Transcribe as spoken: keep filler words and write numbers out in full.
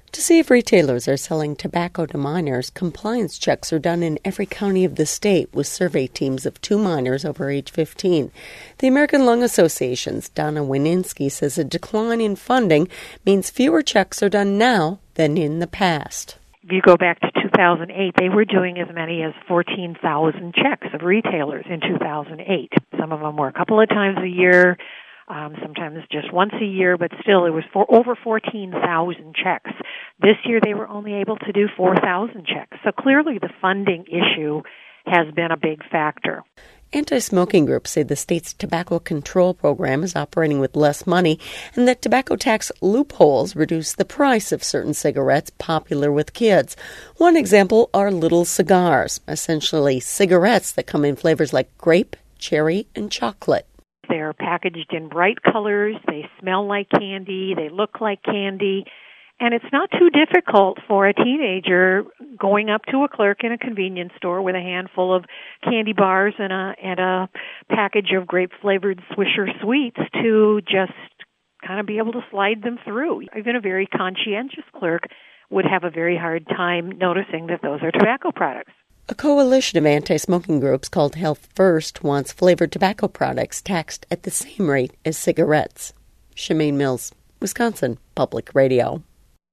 To see if retailers are selling tobacco to minors, compliance checks are done in every county of the state with survey teams of two minors over age fifteen. The American Lung Association's Donna Wininski says a decline in funding means fewer checks are done now than in the past. If you go back to two thousand eight, they were doing as many as fourteen thousand checks of retailers in two thousand eight. Some of them were a couple of times a year. Um, sometimes just once a year, but still it was for over fourteen thousand checks. This year they were only able to do four thousand checks. So clearly the funding issue has been a big factor. Anti-smoking groups say the state's tobacco control program is operating with less money and that tobacco tax loopholes reduce the price of certain cigarettes popular with kids. One example are little cigars, essentially cigarettes that come in flavors like grape, cherry, and chocolate. They're packaged in bright colors, they smell like candy, they look like candy, and it's not too difficult for a teenager going up to a clerk in a convenience store with a handful of candy bars and a and a package of grape-flavored Swisher Sweets to just kind of be able to slide them through. Even a very conscientious clerk would have a very hard time noticing that those are tobacco products. A coalition of anti-smoking groups called Health First wants flavored tobacco products taxed at the same rate as cigarettes. Shemaine Mills, Wisconsin Public Radio.